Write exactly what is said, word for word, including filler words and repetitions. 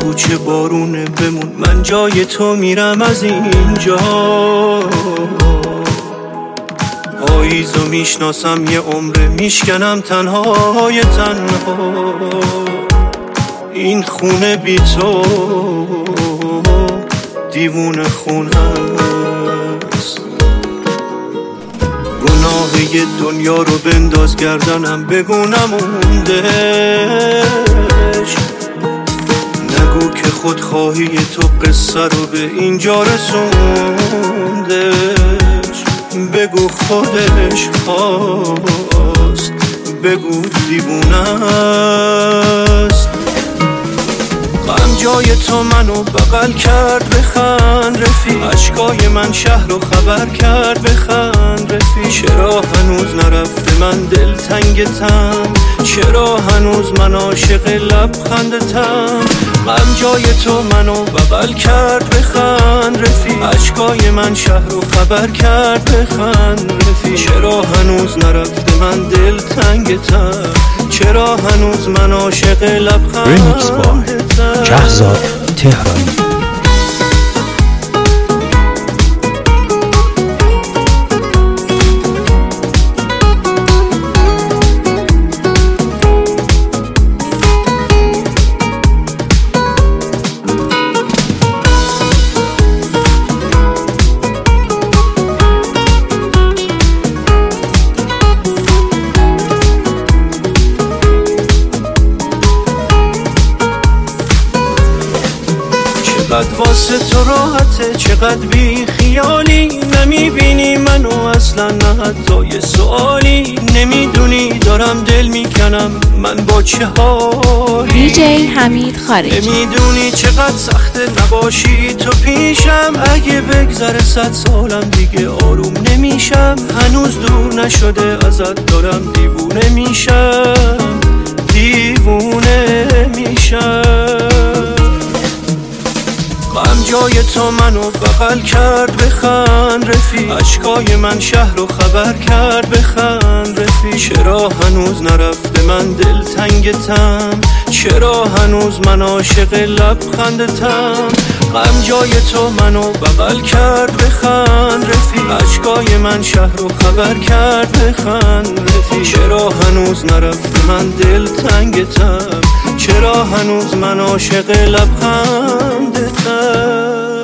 کوچه بارونه بمون، من جای تو میرم از اینجا. پاییزو میشناسم یه عمره، میشکنم تنهای تنها. این خونه بی تو دیوونه خونه است. گناه یه دنیا رو بنداز گردنم، بگو نموندش. نگو که خودخواهی تو قصه رو به اینجا رسوندش. بگو خودش خواست، بگو دیوونه است. غم جای تو منو بغل کرد، بخند رفیق. اشکای من شهر رو خبر کرد، بخند رفیق. چرا هنوز نرفته من دلتنگتم؟ چرا هنوز من عاشق لبخندتم؟ غم جای تو منو بغل کرد، بخند رفیق. اشکای من شهر رو خبر کرد، بخند رفیق. چرا هنوز نرفته من دلتنگتم؟ چرا هنوز من عاشق لبخندتم؟ شهزاد تهرانی. چقدر واسه تو راحته، چقدر بی خیالی. نمیبینی منو اصلا، نه حتی یه سوالی. نمیدونی دارم دل میکنم من با چه حالی. دیجی حمید خارجی. نمیدونی چقدر سخته نباشی تو پیشم. اگه بگذره صد سالم دیگه آروم نمیشم. هنوز دور نشده ازت، دارم دیوونه میشم، دیوونه میشم. غم جای تو منو بغل کرد، بخند رفیق. اشکای من شهر رو خبر کرد، بخند رفیق. چرا هنوز نرفته من دلتنگتم؟ چرا هنوز من عاشق لبخندتم؟ غم جای تو منو بغل کرد، بخند رفیق. اشکای من شهر رو خبر کرد، بخند رفیق. چرا هنوز نرفته من دلتنگتم؟ چرا هنوز من عاشق لبخندتم؟